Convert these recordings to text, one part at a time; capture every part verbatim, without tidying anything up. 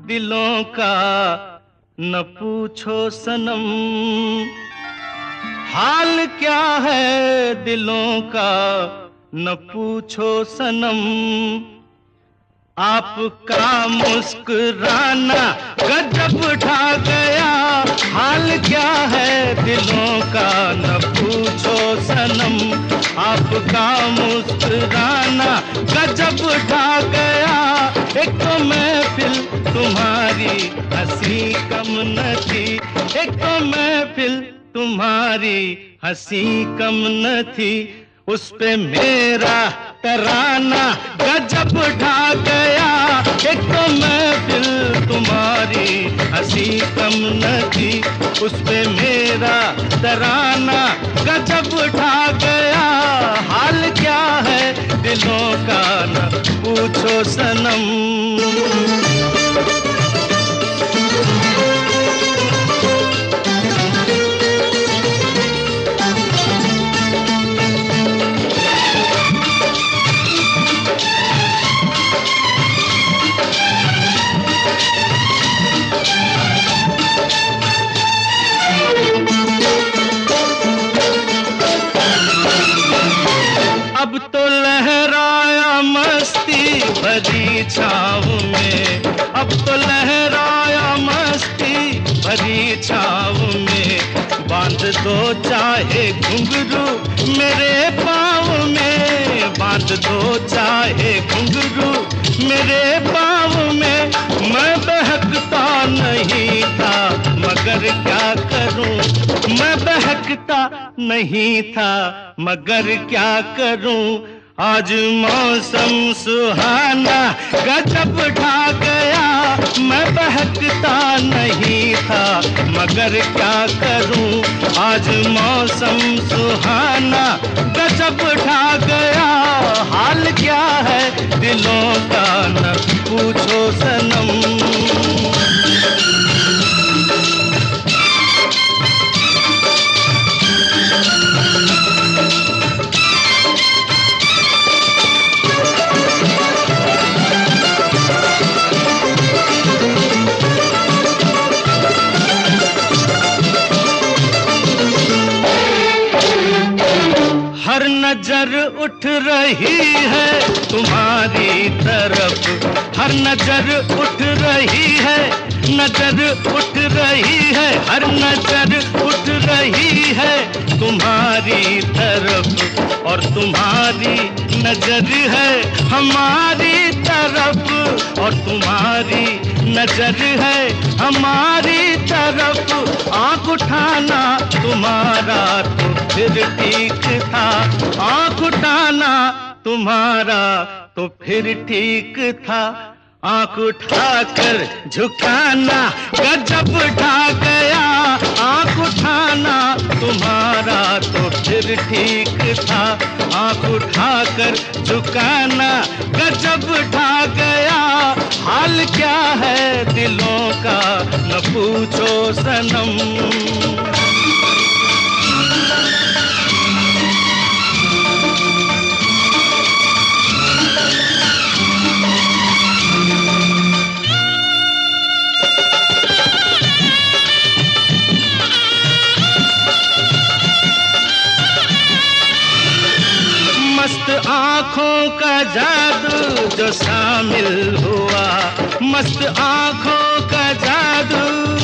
दिलों का न पूछो सनम, हाल क्या है दिलों का न पूछो सनम। आपका मुस्कुराना गजब ढा गया, हाल क्या है दिलों का न पूछो सनम। आपका मुस्कुराना गजब ढा गया, एक तो महफिल तुम्हारी हंसी कम न थी, एक तो महफिल तुम्हारी हंसी कम न थी। उस पे मेरा तराना गजब ढा गया, एक तो महफिल तुम्हारी हंसी कम न थी। उस पे मेरा तराना गजब ढा गया, हाल क्या है दिलों का न पूछो सनम। अब तो लहराया मस्ती भरी छाँव में, अब तो लहराया मस्ती भरी छाँव में। बांध दो चाहे घुंघरू मेरे पाँव में, बांध दो चाहे घुंघरू मेरे पाँव में। मैं बहकता नहीं था मगर क्या करूं, मैं बहकता नहीं था मगर क्या करूं। आज मौसम सुहाना गजब ढा गया, मैं बहकता नहीं था मगर क्या करूं। आज मौसम सुहाना गजब ढा गया, हाल क्या है दिलों का न पूछो सनम। हर नजर उठ रही है तुम्हारी तरफ, हर नजर उठ रही है, नजर उठ रही है, हर नजर उठ रही है तुम्हारी तरफ। और तुम्हारी नजर है हमारी तरफ, और तुम्हारी नजर है हमारी तरफ। आँख उठाना तुम्हारा तो फिर ठीक था, आँख उठाना तुम्हारा तो फिर ठीक था। आँख उठाकर झुकाना गजब ढा गया, आँख उठाना तुम्हारा तो फिर ठीक था। आँख उठाकर झुकाना गजब ढा गया, हाल क्या है दिलों का न पूछो सनम। मस्त आँखों का जादू जो शामिल हुआ, मस्त आँखों का जादू,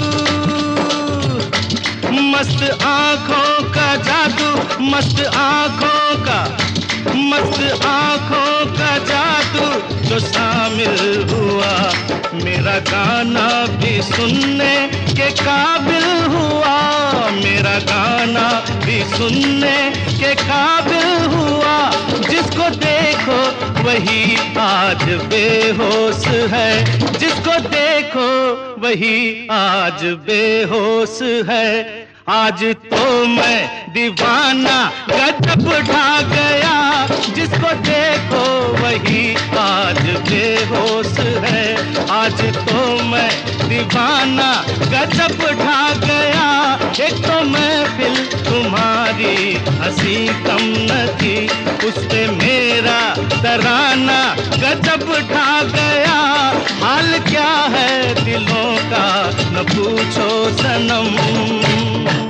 मस्त आँखों का जादू, मस्त आँखों का, मस्त आँखों का जादू जो शामिल हुआ। मेरा गाना भी सुनने के काबिल हुआ, मेरा गाना भी सुनने के काबिल हुआ। जिसको देखो वही आज बेहोश है, जिसको देखो वही आज बेहोश है। आज तो मैं दीवाना गजब ढा गया, जिसको देखो वही आज बेहोश है। आज तो मैं दीवाना गजब ढा गया, एक तो महफिल तुम्हारी हंसी कम न थी, उस पे मेरा तराना गजब ढा गया। हाल क्या है दिलों का न पूछो सनम।